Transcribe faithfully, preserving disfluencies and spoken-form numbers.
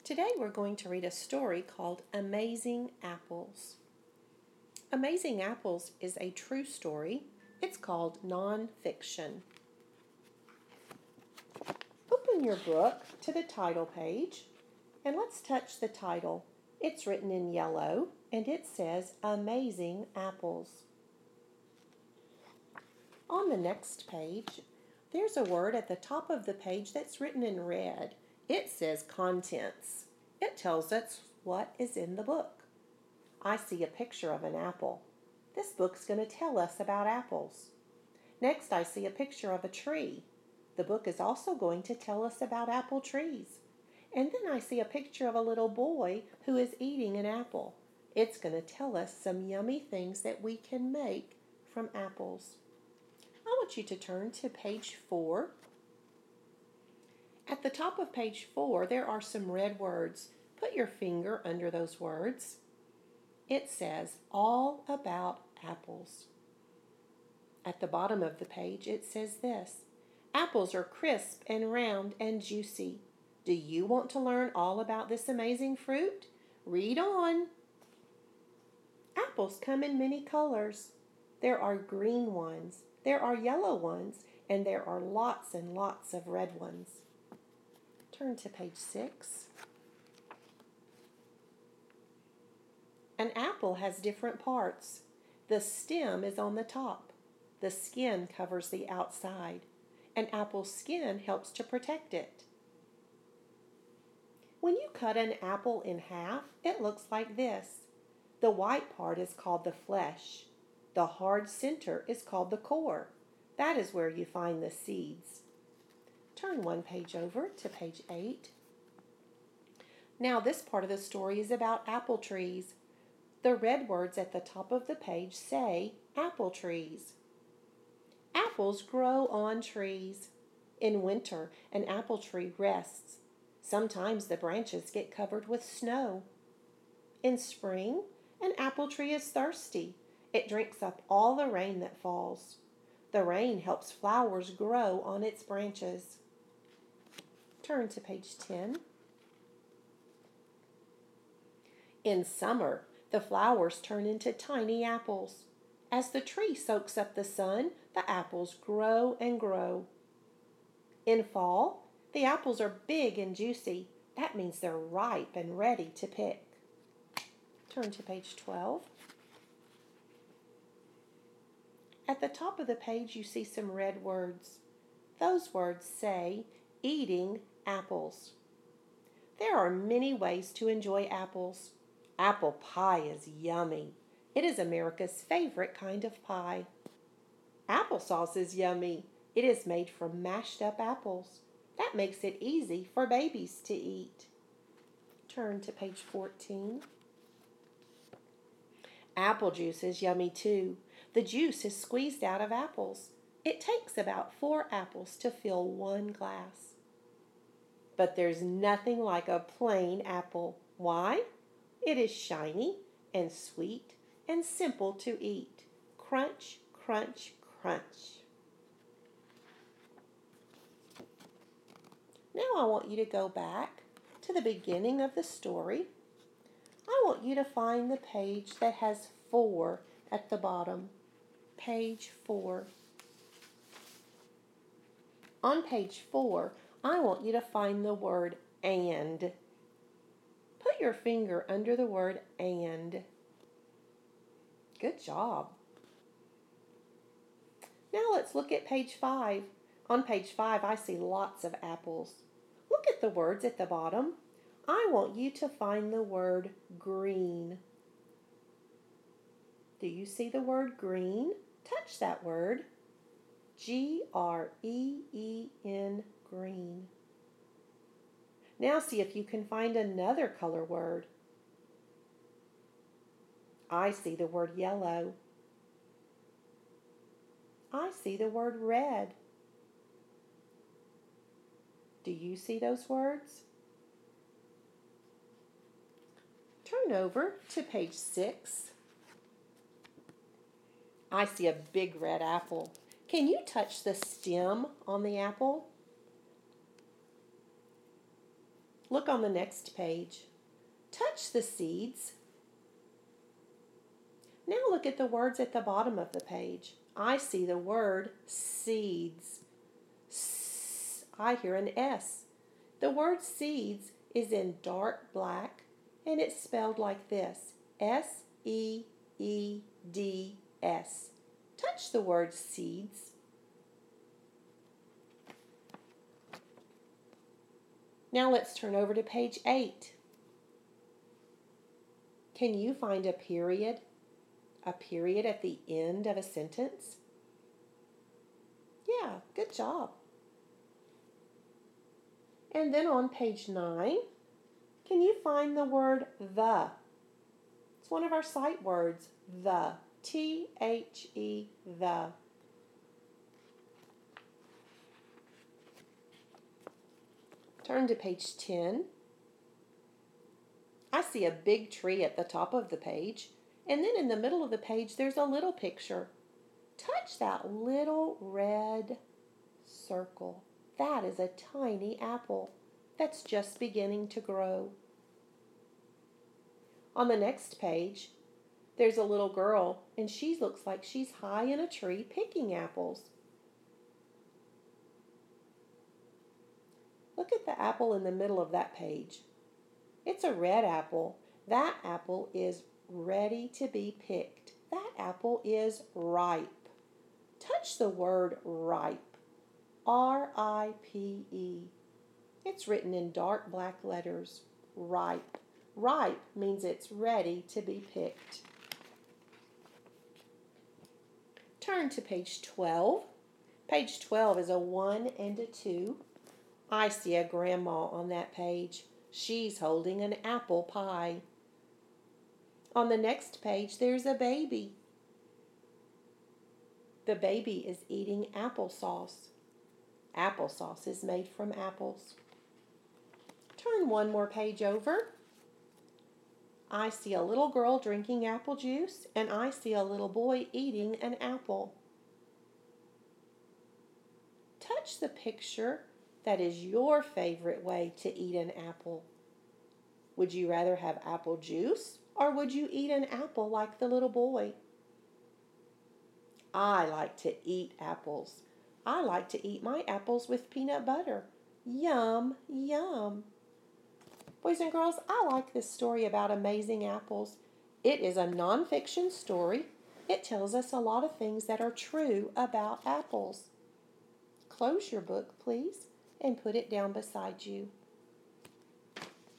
Today we're going to read a story called Amazing Apples. Amazing Apples is a true story. It's called nonfiction. Open your book to the title page and let's touch the title. It's written in yellow and it says Amazing Apples. On the next page, there's a word at the top of the page that's written in red. It says contents. It tells us what is in the book. I see a picture of an apple. This book's going to tell us about apples. Next, I see a picture of a tree. The book is also going to tell us about apple trees. And then I see a picture of a little boy who is eating an apple. It's going to tell us some yummy things that we can make from apples. I want you to turn to page four. At the top of page four, there are some red words. Put your finger under those words. It says, all about apples. At the bottom of the page, it says this, apples are crisp and round and juicy. Do you want to learn all about this amazing fruit? Read on. Apples come in many colors. There are green ones, there are yellow ones, and there are lots and lots of red ones. Turn to page six. An apple has different parts. The stem is on the top. The skin covers the outside. An apple's skin helps to protect it. When you cut an apple in half, it looks like this. The white part is called the flesh. The hard center is called the core. That is where you find the seeds. Turn one page over to page eight. Now this part of the story is about apple trees. The red words at the top of the page say apple trees. Apples grow on trees. In winter, an apple tree rests. Sometimes the branches get covered with snow. In spring, an apple tree is thirsty. It drinks up all the rain that falls. The rain helps flowers grow on its branches. Turn to page ten. In summer, the flowers turn into tiny apples. As the tree soaks up the sun, the apples grow and grow. In fall, the apples are big and juicy. That means they're ripe and ready to pick. Turn to page twelve. At the top of the page, you see some red words. Those words say, eating apples. There are many ways to enjoy apples. Apple pie is yummy. It is America's favorite kind of pie. Applesauce is yummy. It is made from mashed up apples. That makes it easy for babies to eat. Turn to page fourteen. Apple juice is yummy too. The juice is squeezed out of apples. It takes about four apples to fill one glass. But there's nothing like a plain apple. Why? It is shiny and sweet and simple to eat. Crunch, crunch, crunch. Now I want you to go back to the beginning of the story. I want you to find the page that has four at the bottom. Page four. On page four, I want you to find the word and. Put your finger under the word and. Good job. Now let's look at page five. On page five, I see lots of apples. Look at the words at the bottom. I want you to find the word green. Do you see the word green? Touch that word. G R E E N, green. Now see if you can find another color word. I see the word yellow. I see the word red. Do you see those words? Turn over to page six. I see a big red apple. Can you touch the stem on the apple? Look on the next page. Touch the seeds. Now look at the words at the bottom of the page. I see the word seeds. S- I hear an S. The word seeds is in dark black and it's spelled like this. S E E D S. Touch the word seeds. Now let's turn over to page eight. Can you find a period? A period at the end of a sentence? Yeah, good job. And then on page nine, can you find the word the? It's one of our sight words, the. T H E, the. Turn to page ten. I see a big tree at the top of the page, and then in the middle of the page there's a little picture. Touch that little red circle. That is a tiny apple that's just beginning to grow. On the next page, there's a little girl, and she looks like she's high in a tree picking apples. Look at the apple in the middle of that page. It's a red apple. That apple is ready to be picked. That apple is ripe. Touch the word ripe. R I P E. It's written in dark black letters. Ripe. Ripe means it's ready to be picked. Turn to page twelve. Page twelve is a one and a two. I see a grandma on that page. She's holding an apple pie. On the next page, there's a baby. The baby is eating applesauce. Applesauce is made from apples. Turn one more page over. I see a little girl drinking apple juice, and I see a little boy eating an apple. Touch the picture that is your favorite way to eat an apple. Would you rather have apple juice, or would you eat an apple like the little boy? I like to eat apples. I like to eat my apples with peanut butter. Yum, yum. Boys and girls, I like this story about amazing apples. It is a nonfiction story. It tells us a lot of things that are true about apples. Close your book, please, and put it down beside you.